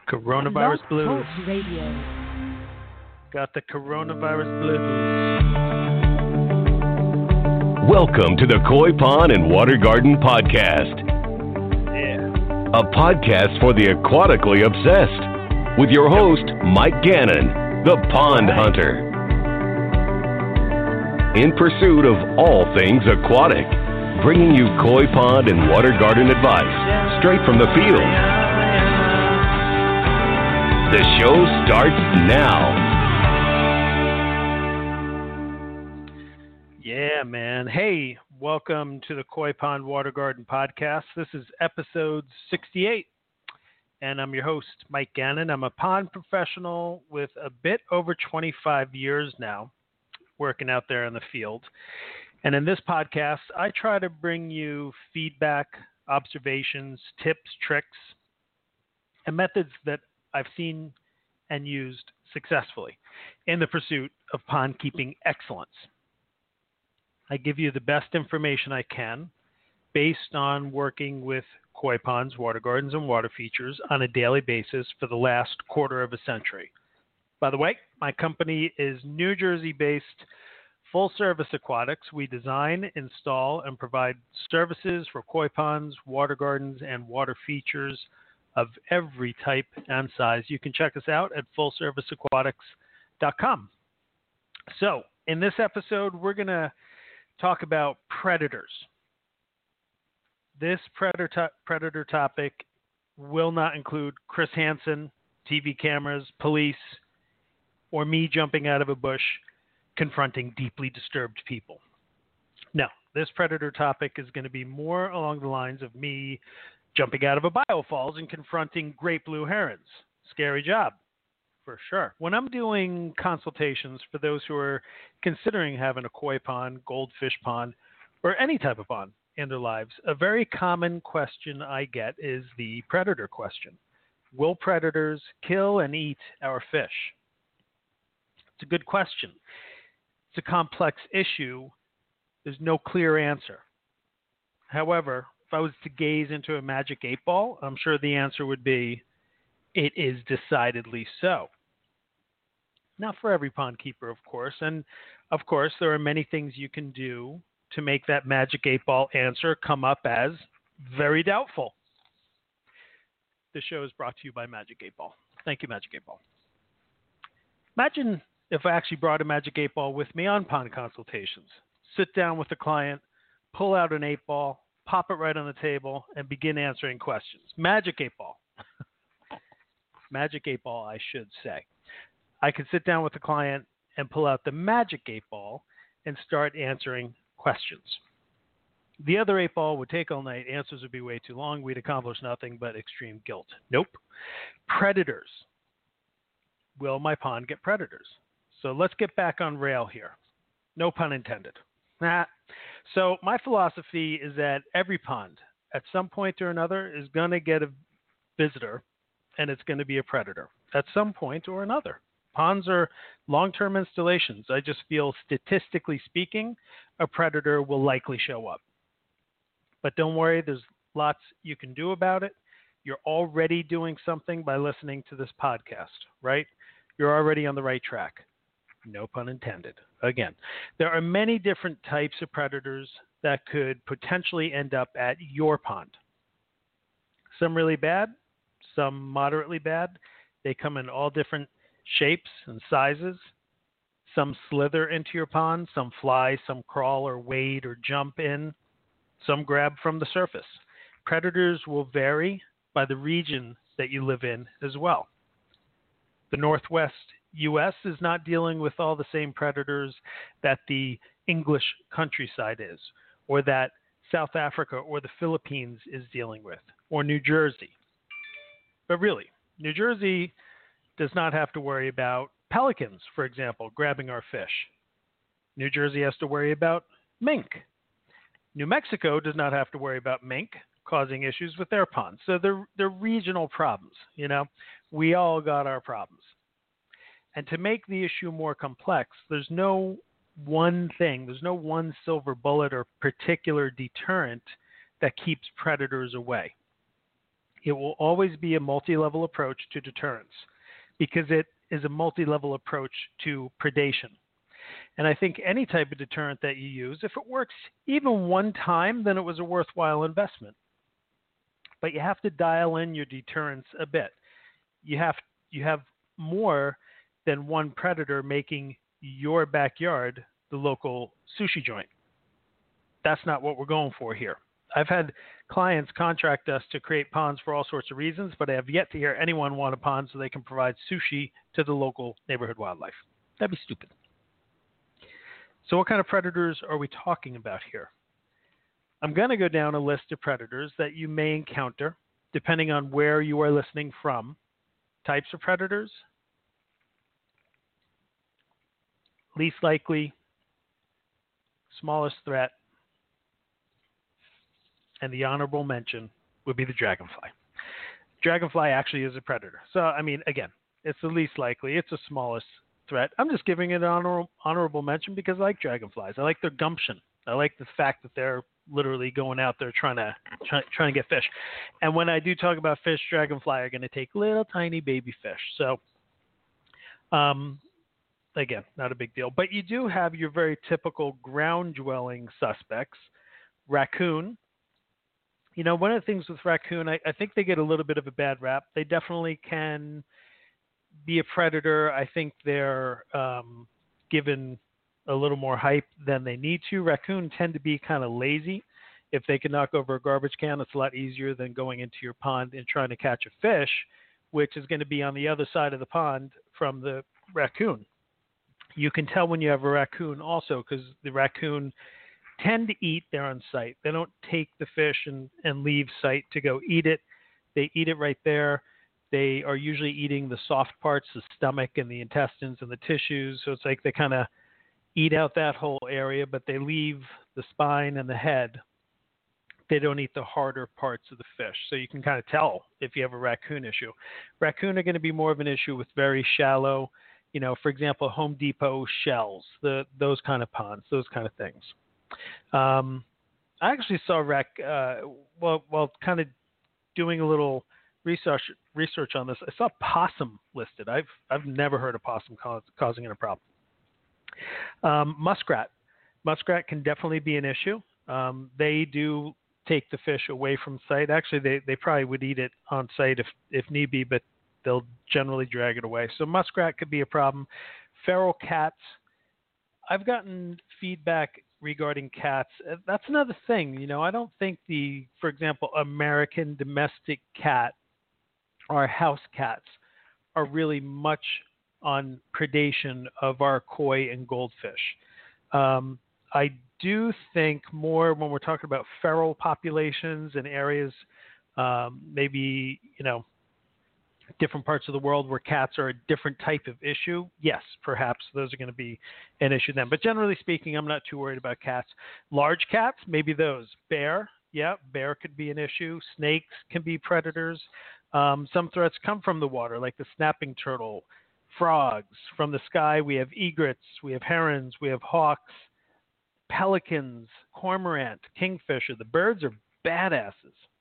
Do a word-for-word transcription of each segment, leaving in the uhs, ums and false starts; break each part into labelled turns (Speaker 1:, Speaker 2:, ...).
Speaker 1: Coronavirus blues.
Speaker 2: Radio.
Speaker 1: Got the coronavirus blues.
Speaker 3: Welcome to the Koi Pond and Water Garden Podcast.
Speaker 1: Yeah.
Speaker 3: A podcast for the aquatically obsessed. With your host, Mike Gannon, the Pond
Speaker 1: Right.
Speaker 3: Hunter. In pursuit of all things aquatic. Bringing you koi pond and water garden advice straight from the field. The show starts now.
Speaker 1: Yeah, man. Hey, welcome to the Koi Pond Water Garden Podcast. This is episode sixty-eight, and I'm your host, Mike Gannon. I'm a pond professional with a bit over twenty-five years now, working out there in the field. And in this podcast, I try to bring you feedback, observations, tips, tricks, and methods that I've seen and used successfully in the pursuit of pond keeping excellence. I give you the best information I can based on working with koi ponds, water gardens, and water features on a daily basis for the last quarter of a century. By the way, my company is New Jersey-based Full Service Aquatics. We design, install, and provide services for koi ponds, water gardens, and water features of every type and size. You can check us out at full service aquatics dot com. So, in this episode, we're going to talk about predators. This predator, predator topic will not include Chris Hansen, T V cameras, police, or me jumping out of a bush confronting deeply disturbed people. No, this predator topic is going to be more along the lines of me jumping out of a biofalls and confronting great blue herons. Scary job, for sure. When I'm doing consultations for those who are considering having a koi pond, goldfish pond, or any type of pond in their lives, a very common question I get is the predator question. Will predators kill and eat our fish? It's a good question. It's a complex issue. There's no clear answer. However, if I was to gaze into a magic eight ball, I'm sure the answer would be, it is decidedly so. Not for every pond keeper, of course. And, of course, there are many things you can do to make that magic eight ball answer come up as very doubtful. This show is brought to you by Magic eight Ball. Thank you, Magic eight Ball. Imagine if I actually brought a Magic eight Ball with me on pond consultations. Sit down with the client, pull out an eight ball, pop it right on the table, and begin answering questions. Magic eight Ball. Magic eight Ball, I should say. I could sit down with the client and pull out the Magic eight Ball and start answering questions. The other eight ball would take all night. Answers would be way too long. We'd accomplish nothing but extreme guilt. Nope. Predators. Will my pond get predators? So let's get back on rail here. No pun intended. Nah. So my philosophy is that every pond, at some point or another, is going to get a visitor, and it's going to be a predator at some point or another. Ponds are long-term installations. I just feel, statistically speaking, a predator will likely show up. But don't worry, there's lots you can do about it. You're already doing something by listening to this podcast, right? You're already on the right track. No pun intended. Again, there are many different types of predators that could potentially end up at your pond. Some really bad, some moderately bad. They come in all different shapes and sizes. Some slither into your pond, some fly, some crawl or wade or jump in, some grab from the surface. Predators will vary by the region that you live in as well. The Northwest U S is not dealing with all the same predators that the English countryside is, or that South Africa or the Philippines is dealing with, or New Jersey. But really, New Jersey does not have to worry about pelicans, for example, grabbing our fish. New Jersey has to worry about mink. New Mexico does not have to worry about mink causing issues with their ponds. So they're, they're regional problems, you know. We all got our problems. And to make the issue more complex, there's no one thing, there's no one silver bullet or particular deterrent that keeps predators away. It will always be a multi-level approach to deterrence because it is a multi-level approach to predation. And I think any type of deterrent that you use, if it works even one time, then it was a worthwhile investment. But you have to dial in your deterrence a bit. You have you have more than one predator making your backyard the local sushi joint. That's not what we're going for here. I've had clients contract us to create ponds for all sorts of reasons, but I have yet to hear anyone want a pond so they can provide sushi to the local neighborhood wildlife. That'd be stupid. So what kind of predators are we talking about here? I'm going to go down a list of predators that you may encounter depending on where you are listening from. Types of predators, least likely, smallest threat, and the honorable mention would be the dragonfly. Dragonfly actually is a predator. So, I mean, again, it's the least likely. It's the smallest threat. I'm just giving it an honor- honorable mention because I like dragonflies. I like their gumption. I like the fact that they're literally going out there trying to try, trying to get fish. And when I do talk about fish, dragonfly are going to take little tiny baby fish. So, um, again, not a big deal. But you do have your very typical ground-dwelling suspects. Raccoon. You know, one of the things with raccoon, I, I think they get a little bit of a bad rap. They definitely can be a predator. I think they're um, given a little more hype than they need to. Raccoon tend to be kind of lazy. If they can knock over a garbage can, it's a lot easier than going into your pond and trying to catch a fish, which is going to be on the other side of the pond from the raccoon. You can tell when you have a raccoon also because the raccoon tend to eat there on site. They don't take the fish and, and leave site to go eat it. They eat it right there. They are usually eating the soft parts, the stomach and the intestines and the tissues. So it's like they kind of eat out that whole area, but they leave the spine and the head. They don't eat the harder parts of the fish. So you can kind of tell if you have a raccoon issue. Raccoon are going to be more of an issue with very shallow, you know, for example, Home Depot shells, the those kind of ponds, those kind of things. Um, I actually saw rac, uh, well, well, kind of doing a little research research on this. I saw possum listed. I've I've never heard of possum cause, causing a problem. Um, muskrat. Muskrat can definitely be an issue. Um, they do take the fish away from site. Actually, they, they probably would eat it on site if, if need be, but they'll generally drag it away. So muskrat could be a problem. Feral cats. I've gotten feedback regarding cats. That's another thing. You know, I don't think the, for example, American domestic cat or house cats are really much on predation of our koi and goldfish. Um, I do think more when we're talking about feral populations and areas, um, maybe, you know, different parts of the world where cats are a different type of issue. Yes, perhaps those are going to be an issue then. But generally speaking, I'm not too worried about cats. Large cats, maybe those. Bear, yeah, bear could be an issue. Snakes can be predators. Um, some threats come from the water, like the snapping turtle. Frogs. From the sky, we have egrets, we have herons, we have hawks, pelicans, cormorant, kingfisher. The birds are badasses.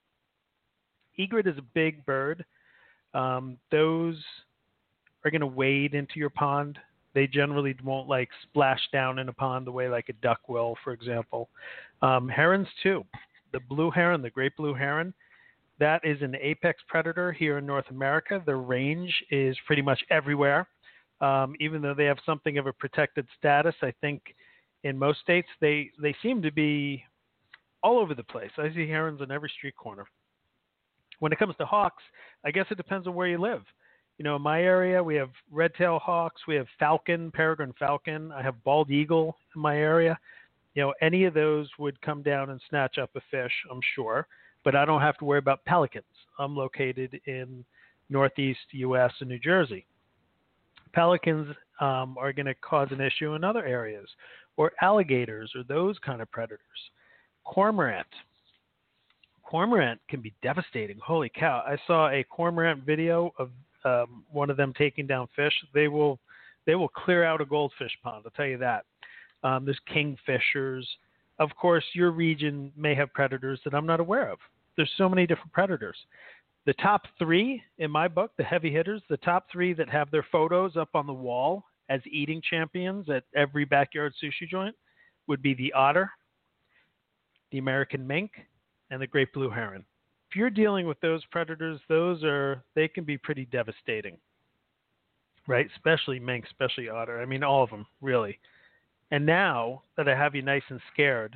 Speaker 1: Egret is a big bird. Um, those are going to wade into your pond. They generally won't like splash down in a pond the way like a duck will, for example. Um, herons too. The blue heron, the great blue heron, that is an apex predator here in North America. Their range is pretty much everywhere. Um, even though they have something of a protected status, I think in most states they, they seem to be all over the place. I see herons on every street corner. When it comes to hawks, I guess it depends on where you live. You know, in my area, we have red-tailed hawks, we have falcon, peregrine falcon. I have bald eagle in my area. You know, any of those would come down and snatch up a fish, I'm sure. But I don't have to worry about pelicans. I'm located in northeast U S and New Jersey. Pelicans um, are going to cause an issue in other areas, or alligators, or those kind of predators. Cormorant. Cormorant can be devastating. Holy cow. I saw a cormorant video of um, one of them taking down fish. They will they will clear out a goldfish pond, I'll tell you that. Um, there's kingfishers. Of course, your region may have predators that I'm not aware of. There's so many different predators. The top three in my book, the heavy hitters, the top three that have their photos up on the wall as eating champions at every backyard sushi joint would be the otter, the American mink, and the great blue heron. If you're dealing with those predators, those are, they can be pretty devastating, right? Especially mink, especially otter. I mean, all of them, really. And now that I have you nice and scared,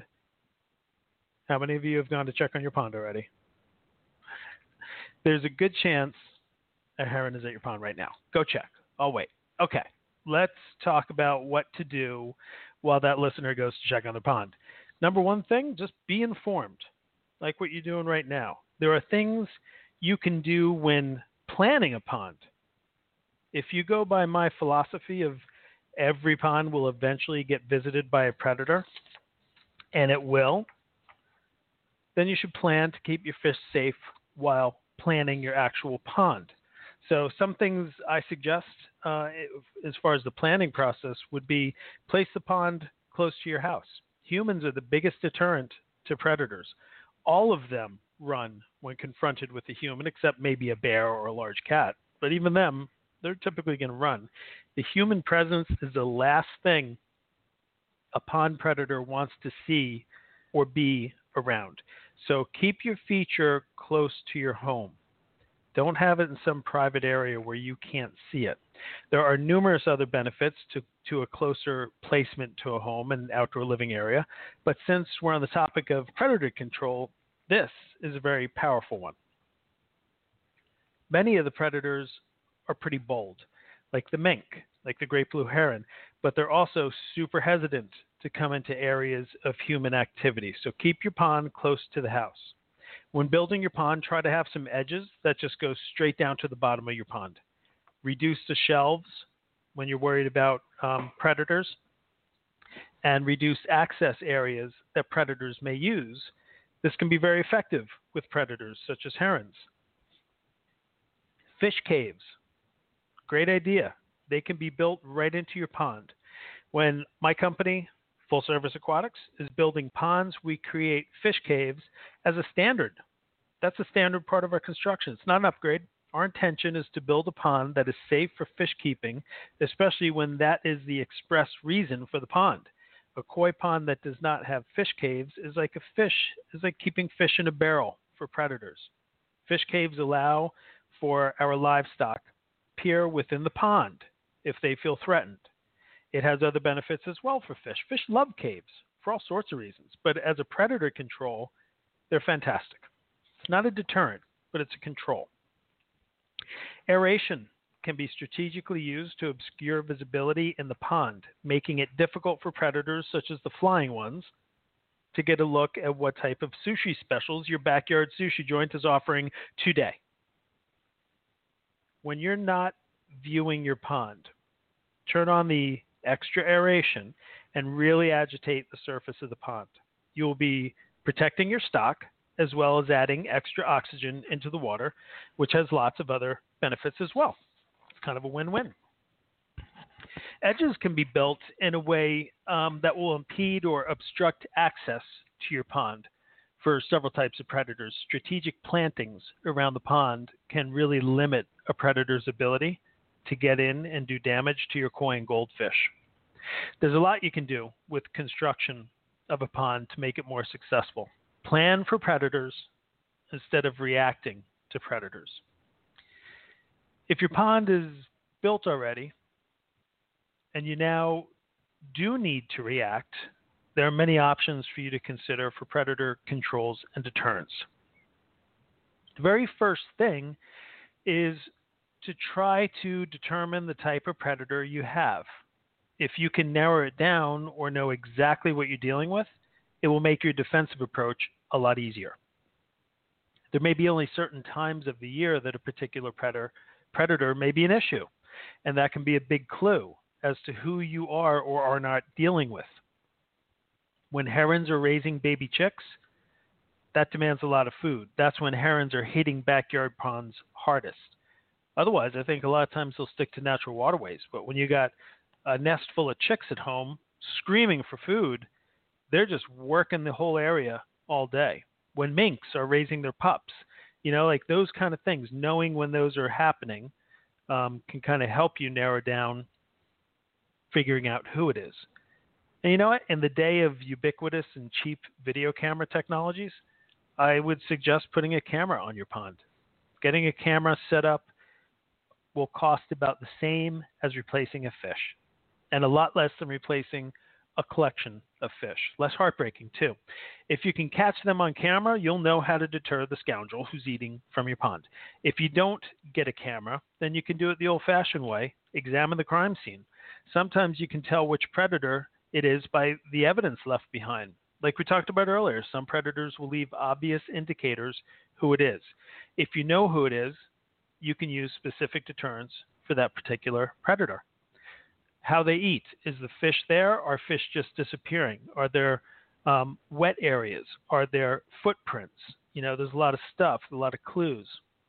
Speaker 1: how many of you have gone to check on your pond already? There's a good chance a heron is at your pond right now. Go check. I'll wait. Okay, let's talk about what to do while that listener goes to check on the pond. Number one thing, just be informed, like what you're doing right now. There are things you can do when planning a pond. If you go by my philosophy of every pond will eventually get visited by a predator, and it will, then you should plan to keep your fish safe while planning your actual pond. So some things I suggest uh, as far as the planning process would be place the pond close to your house. Humans are the biggest deterrent to predators. All of them run when confronted with a human, except maybe a bear or a large cat. But even them, they're typically going to run. The human presence is the last thing a pond predator wants to see or be around. So keep your feature close to your home. Don't have it in some private area where you can't see it. There are numerous other benefits to, to a closer placement to a home and outdoor living area. But since we're on the topic of predator control, this is a very powerful one. Many of the predators are pretty bold, like the mink, like the great blue heron, but they're also super hesitant to come into areas of human activity. So keep your pond close to the house. When building your pond, try to have some edges that just go straight down to the bottom of your pond. Reduce the shelves when you're worried about um, predators, and reduce access areas that predators may use. This can be very effective with predators such as herons. Fish caves, great idea. They can be built right into your pond. When my company, Full Service Aquatics, is building ponds, we create fish caves as a standard. That's a standard part of our construction. It's not an upgrade. Our intention is to build a pond that is safe for fish keeping, especially when that is the express reason for the pond. A koi pond that does not have fish caves is like a fish, is like keeping fish in a barrel for predators. Fish caves allow for our livestock peer within the pond if they feel threatened. It has other benefits as well for fish. Fish love caves for all sorts of reasons, but as a predator control, they're fantastic. It's not a deterrent, but it's a control. Aeration can be strategically used to obscure visibility in the pond, making it difficult for predators, such as the flying ones, to get a look at what type of sushi specials your backyard sushi joint is offering today. When you're not viewing your pond, turn on the extra aeration and really agitate the surface of the pond. You will be protecting your stock as well as adding extra oxygen into the water, which has lots of other benefits as well. It's kind of a win-win. Edges can be built in a way um, that will impede or obstruct access to your pond for several types of predators. Strategic plantings around the pond can really limit a predator's ability to get in and do damage to your koi and goldfish. There's a lot you can do with construction of a pond to make it more successful. Plan for predators instead of reacting to predators. If your pond is built already and you now do need to react, there are many options for you to consider for predator controls and deterrence. The very first thing is to try to determine the type of predator you have. If you can narrow it down or know exactly what you're dealing with, it will make your defensive approach a lot easier. There may be only certain times of the year that a particular predator, predator may be an issue, and that can be a big clue as to who you are or are not dealing with. When herons are raising baby chicks, that demands a lot of food. That's when herons are hitting backyard ponds hardest. Otherwise, I think a lot of times they'll stick to natural waterways. But when you got a nest full of chicks at home screaming for food, they're just working the whole area all day. When minks are raising their pups, You know, like those kind of things, knowing when those are happening um, can kind of help you narrow down figuring out who it is. And you know what? In the day of ubiquitous and cheap video camera technologies, I would suggest putting a camera on your pond. Getting a camera set up will cost about the same as replacing a fish, and a lot less than replacing a collection of fish. Less heartbreaking, too. If you can catch them on camera, you'll know how to deter the scoundrel who's eating from your pond. If you don't get a camera, then you can do it the old-fashioned way. Examine the crime scene. Sometimes you can tell which predator it is by the evidence left behind. Like we talked about earlier, some predators will leave obvious indicators who it is. If you know who it is, you can use specific deterrents for that particular predator. How they eat. Is the fish there? Are fish just disappearing? Are there um, wet areas? Are there footprints? You know, there's a lot of stuff, a lot of clues.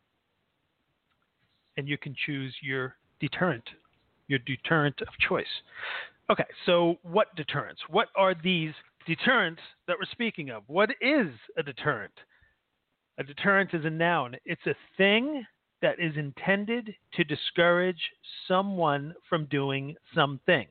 Speaker 1: And you can choose your deterrent, your deterrent of choice. Okay, so what deterrents? What are these deterrents that we're speaking of? What is a deterrent? A deterrent is a noun. It's a thing that is intended to discourage someone from doing something.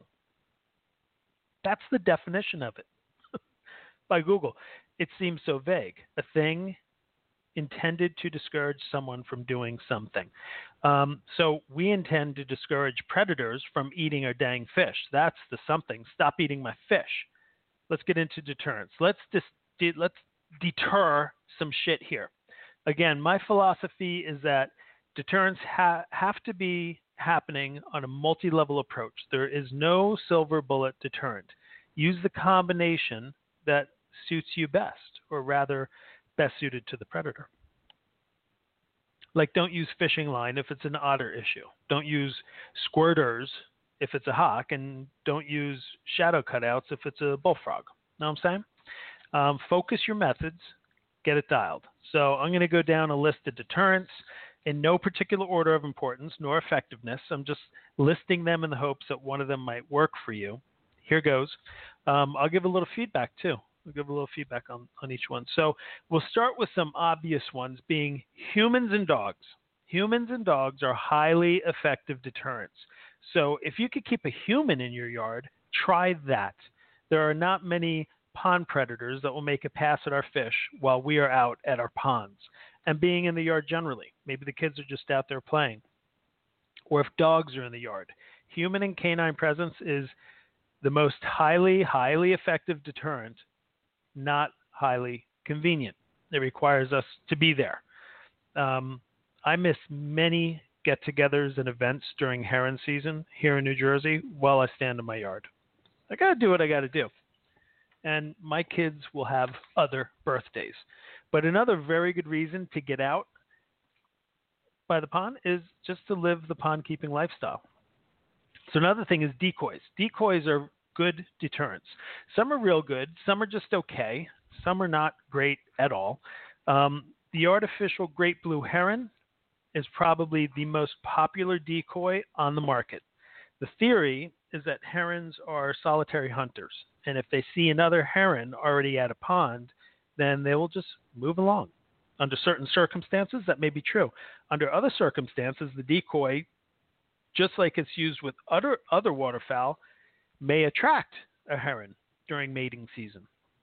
Speaker 1: That's the definition of it by Google. It seems so vague. A thing intended to discourage someone from doing something. Um, so we intend to discourage predators from eating our dang fish. That's the something. Stop eating my fish. Let's get into deterrence. Let's just de- let's deter some shit here. Again, my philosophy is that deterrents ha- have to be happening on a multi-level approach. There is no silver bullet deterrent. Use the combination that suits you best, or rather, best suited to the predator. Like, don't use fishing line if it's an otter issue. Don't use squirters if it's a hawk, and don't use shadow cutouts if it's a bullfrog. Know what I'm saying? Um, focus your methods, get it dialed. So I'm going to go down a list of deterrents in no particular order of importance nor effectiveness. I'm just listing them in the hopes that one of them might work for you. Here goes. Um, I'll give a little feedback too. I'll give a little feedback on, on each one. So we'll start with some obvious ones, being humans and dogs. Humans and dogs are highly effective deterrents. So if you could keep a human in your yard, try that. There are not many pond predators that will make a pass at our fish while we are out at our ponds and being in the yard generally. Maybe the kids are just out there playing. Or if dogs are in the yard. Human and canine presence is the most highly, highly effective deterrent, not highly convenient. It requires us to be there. Um, I miss many get-togethers and events during heron season here in New Jersey while I stand in my yard. I got to do what I got to do. And my kids will have other birthdays. But another very good reason to get out by the pond is just to live the pond-keeping lifestyle. So another thing is decoys. Decoys are good deterrents. Some are real good. Some are just okay. Some are not great at all. Um, the artificial great blue heron is probably the most popular decoy on the market. The theory is that herons are solitary hunters, and if they see another heron already at a pond, then they will just move along. Under certain circumstances, that may be true. Under other circumstances, the decoy, just like it's used with other, other waterfowl, may attract a heron during mating season.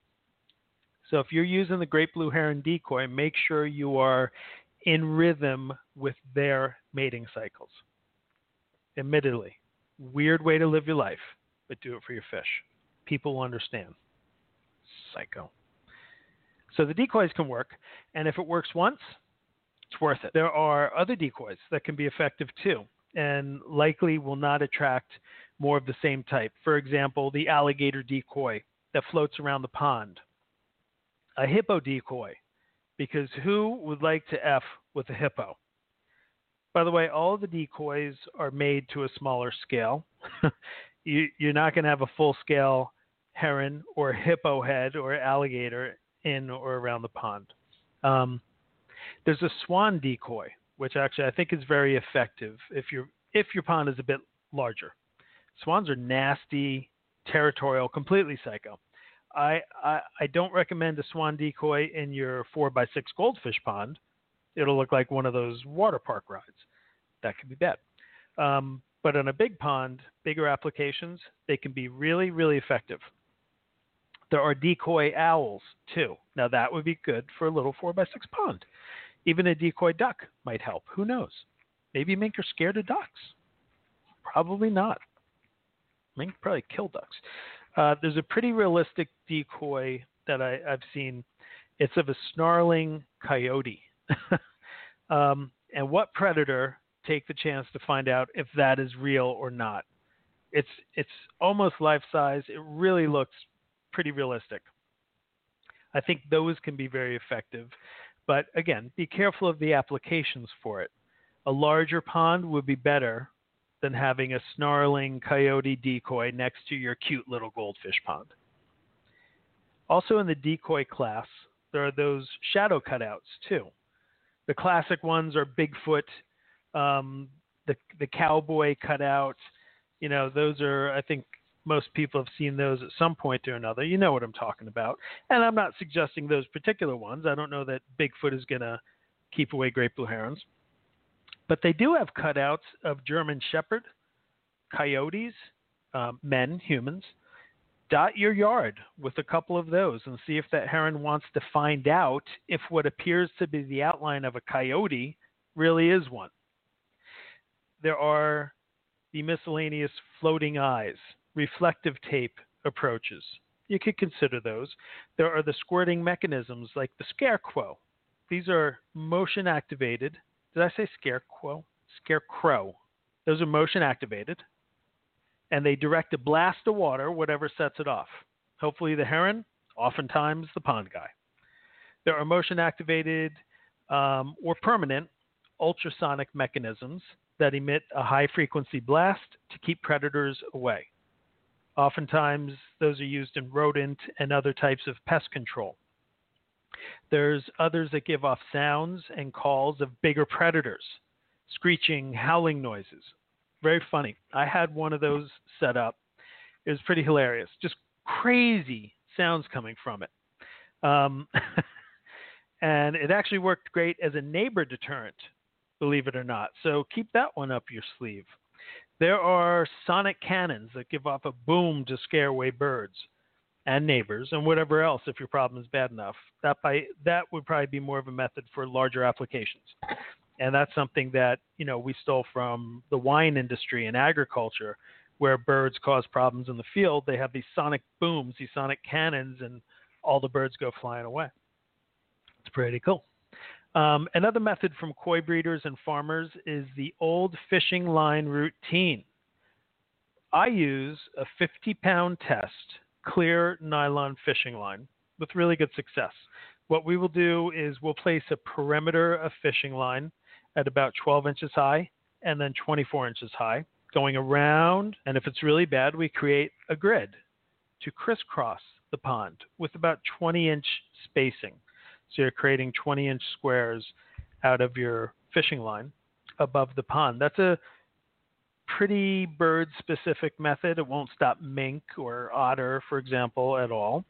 Speaker 1: So if you're using the great blue heron decoy, make sure you are in rhythm with their mating cycles. Admittedly, weird way to live your life, but do it for your fish. People will understand. Psycho. So the decoys can work, and if it works once, it's worth it. There are other decoys that can be effective too, and likely will not attract more of the same type. For example, the alligator decoy that floats around the pond. A hippo decoy, because who would like to F with a hippo? By the way, all of the decoys are made to a smaller scale. you, you're not going to have a full-scale heron or hippo head or alligator in or around the pond. Um, there's a swan decoy, which actually I think is very effective if, you're, if your pond is a bit larger. Swans are nasty, territorial, completely psycho. I, I, I don't recommend a swan decoy in your four by six goldfish pond It'll look like one of those water park rides. That could be bad. Um, but on a big pond, bigger applications, they can be really, really effective. There are decoy owls, too. Now, that would be good for a little four by six pond. Even a decoy duck might help. Who knows? Maybe mink are scared of ducks. Probably not. Mink probably kill ducks. Uh, there's a pretty realistic decoy that I, I've seen. It's of a snarling coyote. um, and what predator take the chance to find out if that is real or not? It's it's almost life size. It really looks pretty realistic. I think those can be very effective. But again, be careful of the applications for it. A larger pond would be better than having a snarling coyote decoy next to your cute little goldfish pond. Also in the decoy class, there are those shadow cutouts too. The classic ones are Bigfoot, um, the the cowboy cutout. You know, those are, I think most people have seen those at some point or another. You know what I'm talking about. And I'm not suggesting those particular ones. I don't know that Bigfoot is going to keep away great blue herons. But they do have cutouts of German Shepherd, coyotes, um, men, humans. Dot your yard with a couple of those and see if that heron wants to find out if what appears to be the outline of a coyote really is one. There are the miscellaneous floating eyes, reflective tape approaches. You could consider those. There are the squirting mechanisms like the scarecrow. These are motion activated. Did I say scarecrow? Scarecrow. Those are motion activated. And they direct a blast of water, whatever sets it off. Hopefully the heron, oftentimes the pond guy. There are motion activated um, or permanent ultrasonic mechanisms that emit a high frequency blast to keep predators away. Oftentimes those are used in rodent and other types of pest control. There's others that give off sounds and calls of bigger predators, screeching, howling noises. Very funny. I had one of those set up. It was pretty hilarious. Just crazy sounds coming from it. Um, and it actually worked great as a neighbor deterrent, believe it or not. So keep that one up your sleeve. There are sonic cannons that give off a boom to scare away birds and neighbors and whatever else if your problem is bad enough. That by that would probably be more of a method for larger applications. And that's something that, you know, we stole from the wine industry and agriculture, where birds cause problems in the field. They have these sonic booms, these sonic cannons, and all the birds go flying away. It's pretty cool. Um, another method from koi breeders and farmers is the old fishing line routine. I use a fifty pound test, clear nylon fishing line with really good success. What we will do is we'll place a perimeter of fishing line at about twelve inches high and then twenty-four inches high, going around. And if it's really bad, we create a grid to crisscross the pond with about twenty inch spacing. So you're creating twenty inch squares out of your fishing line above the pond. That's a pretty bird specific method. It won't stop mink or otter, for example, at all.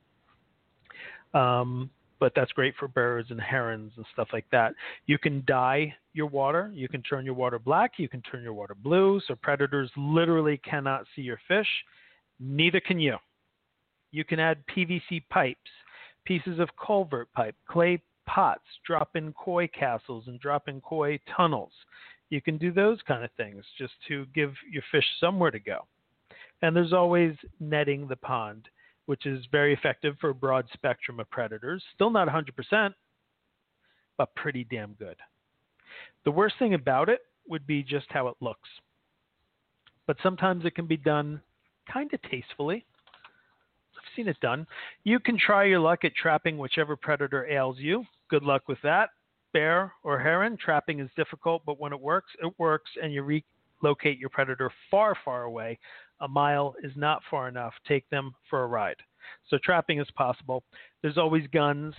Speaker 1: Um, but that's great for birds and herons and stuff like that. You can dye your water. You can turn your water black. You can turn your water blue. So predators literally cannot see your fish. Neither can you. You can add P V C pipes, pieces of culvert pipe, clay pots, drop-in koi castles, and drop-in koi tunnels. You can do those kind of things just to give your fish somewhere to go. And there's always netting the pond, which is very effective for a broad spectrum of predators. Still not one hundred percent, but pretty damn good. The worst thing about it would be just how it looks. But sometimes it can be done kind of tastefully. I've seen it done. You can try your luck at trapping whichever predator ails you. Good luck with that. Bear or heron, trapping is difficult, but when it works, it works, and you relocate your predator far, far away. A mile is not far enough. Take them for a ride. So trapping is possible. There's always guns,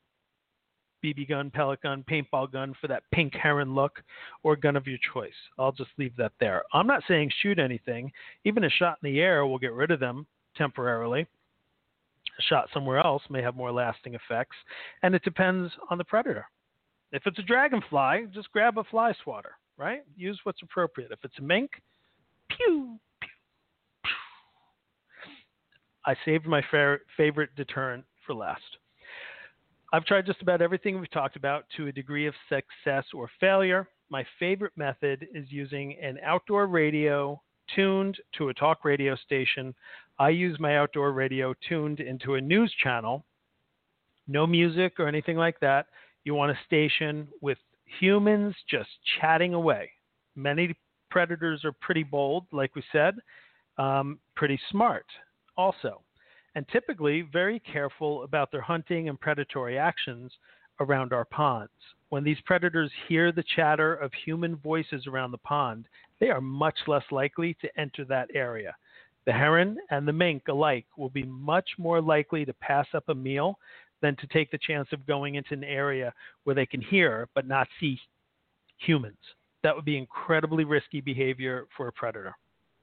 Speaker 1: B B gun, pellet gun, paintball gun for that pink heron look, or gun of your choice. I'll just leave that there. I'm not saying shoot anything. Even a shot in the air will get rid of them temporarily. A shot somewhere else may have more lasting effects, and it depends on the predator. If it's a dragonfly, just grab a fly swatter, right? Use what's appropriate. If it's a mink, pew, pew, pew. I saved my fa- favorite deterrent for last. I've tried just about everything we've talked about to a degree of success or failure. My favorite method is using an outdoor radio tuned to a talk radio station. I use my outdoor radio tuned into a news channel. No music or anything like that. You want a station with humans just chatting away. Many predators are pretty bold, like we said, um, pretty smart also, and typically very careful about their hunting and predatory actions around our ponds. When these predators hear the chatter of human voices around the pond, they are much less likely to enter that area. The heron and the mink alike will be much more likely to pass up a meal than to take the chance of going into an area where they can hear but not see humans. That would be incredibly risky behavior for a predator.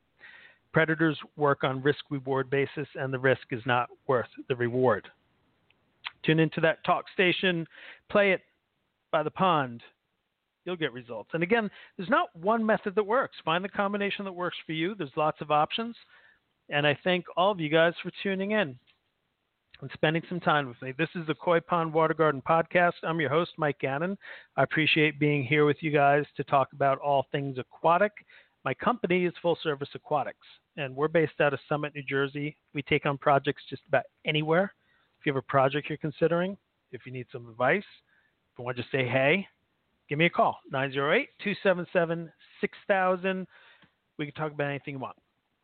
Speaker 1: Predators work on risk-reward basis, and the risk is not worth the reward. Tune into that talk station, play it by the pond. You'll get results. And again, there's not one method that works. Find the combination that works for you. There's lots of options. And I thank all of you guys for tuning in and spending some time with me. This is the Koi Pond Water Garden Podcast. I'm your host, Mike Gannon. I appreciate being here with you guys to talk about all things aquatic. My company is Full Service Aquatics, and we're based out of Summit, New Jersey. We take on projects just about anywhere. If you have a project you're considering, if you need some advice, if you want to just say hey, give me a call, nine zero eight, two seven seven, six thousand. We can talk about anything you want.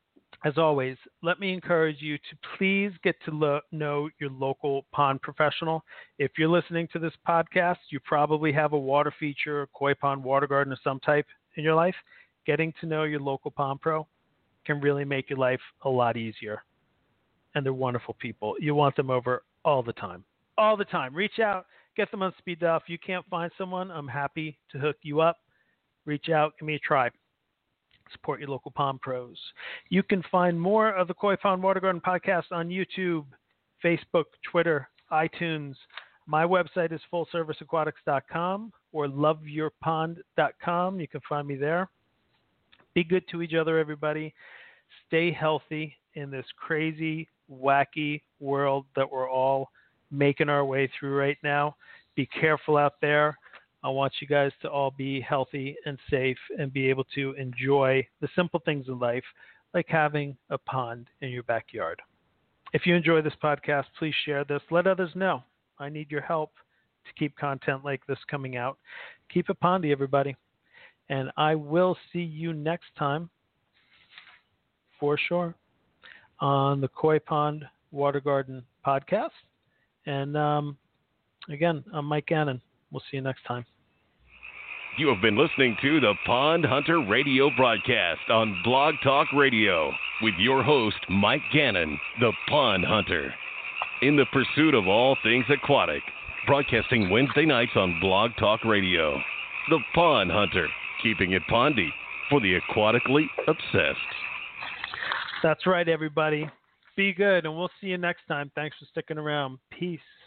Speaker 1: As always, let me encourage you to please get to lo- know your local pond professional. If you're listening to this podcast, you probably have a water feature, a koi pond water garden of some type in your life. Getting to know your local pond pro can really make your life a lot easier. And they're wonderful people. You want them over all the time. All the time. Reach out. Get them on speed dial. If you can't find someone, I'm happy to hook you up. Reach out. Give me a try. Support your local pond pros. You can find more of the Koi Pond Water Garden Podcast on YouTube, Facebook, Twitter, iTunes. My website is full service aquatics dot com or love your pond dot com. You can find me there. Be good to each other, everybody. Stay healthy in this crazy, wacky world that we're all making our way through right now. Be careful out there. I want you guys to all be healthy and safe and be able to enjoy the simple things in life, like having a pond in your backyard. If you enjoy this podcast, please share this. Let others know. I need your help to keep content like this coming out. Keep it pondy, everybody. And I will see you next time, for sure, on the Koi Pond Water Garden Podcast. And um, again, I'm Mike Gannon. We'll see you next time.
Speaker 3: You have been listening to the Pond Hunter Radio broadcast on Blog Talk Radio with your host, Mike Gannon, the Pond Hunter. In the pursuit of all things aquatic, broadcasting Wednesday nights on Blog Talk Radio. The Pond Hunter, keeping it pondy for the aquatically obsessed.
Speaker 1: That's right, everybody. Be good, and we'll see you next time. Thanks for sticking around. Peace.